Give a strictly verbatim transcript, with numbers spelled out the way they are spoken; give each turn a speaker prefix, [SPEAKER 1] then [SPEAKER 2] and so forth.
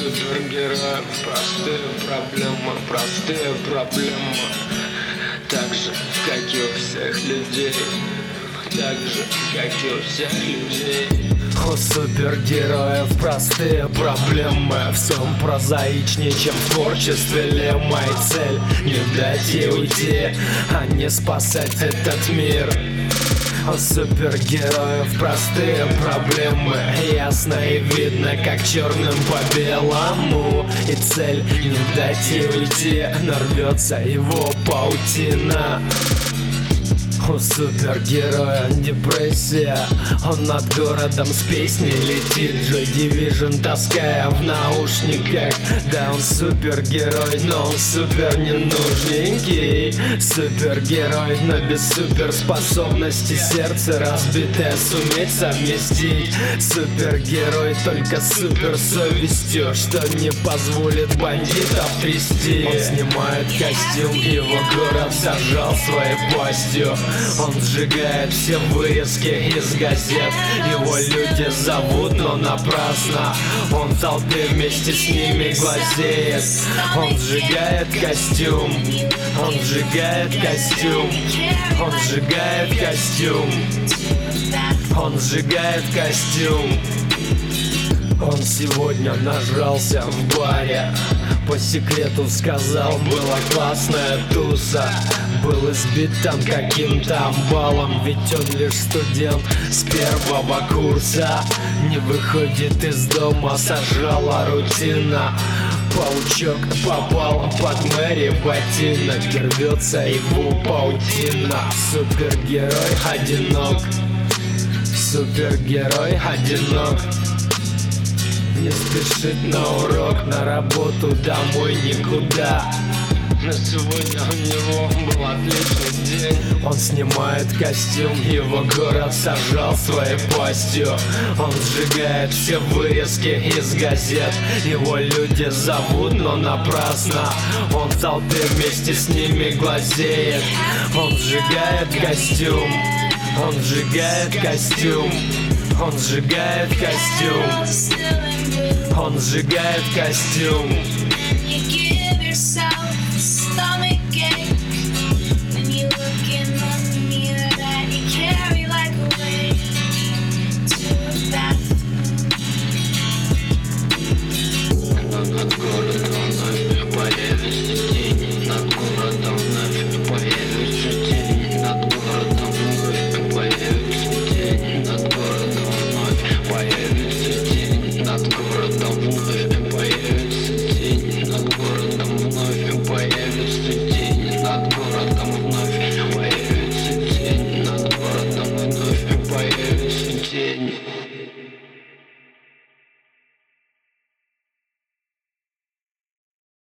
[SPEAKER 1] супергероев. Простые проблемы, простые проблемы. Так же, как и у всех людей. Так же, как и у всех людей.
[SPEAKER 2] У супергероев простые проблемы. В всем прозаичнее, чем в творчестве лемма. И цель не дать ей уйти, а не спасать этот мир. У супергероев простые проблемы. Ясно и видно, как черным по белому. И цель не дать ей уйти, нарвется его паутина. У супергероя депрессия. Он над городом с песней летит. Joy Division таская в наушниках. Да, он супергерой, но он супер ненужненький. Супергерой, но без суперспособности. Сердце разбитое суметь совместить. Супергерой только с суперсовестью, что не позволит бандитов трясти. Он снимает костюм, его город сожрал своей пастью. Он сжигает все вырезки из газет. Его люди зовут, но напрасно. Он в толпе вместе с ними глазеет. Он сжигает костюм. Он сжигает костюм. Он сжигает костюм. Он сжигает костюм. Он сегодня нажрался в баре. По секрету сказал, была классная туса. Был избит там каким-то амбалом. Ведь он лишь студент с первого курса. Не выходит из дома, сожрала рутина. Паучок попал под Мэри ботинок. Рвется его паутина. Супергерой одинок. Супергерой одинок. Не спешит на урок, на работу, домой, никуда.
[SPEAKER 1] Но сегодня у него был отличный день.
[SPEAKER 2] Он снимает костюм, его город сожрал своей пастью. Он сжигает все вырезки из газет. Его люди зовут, но напрасно. Он в толпе вместе с ними глазеет. Он сжигает костюм. Он сжигает костюм. Он сжигает костюм. Он сжигает костюм.
[SPEAKER 1] Над городом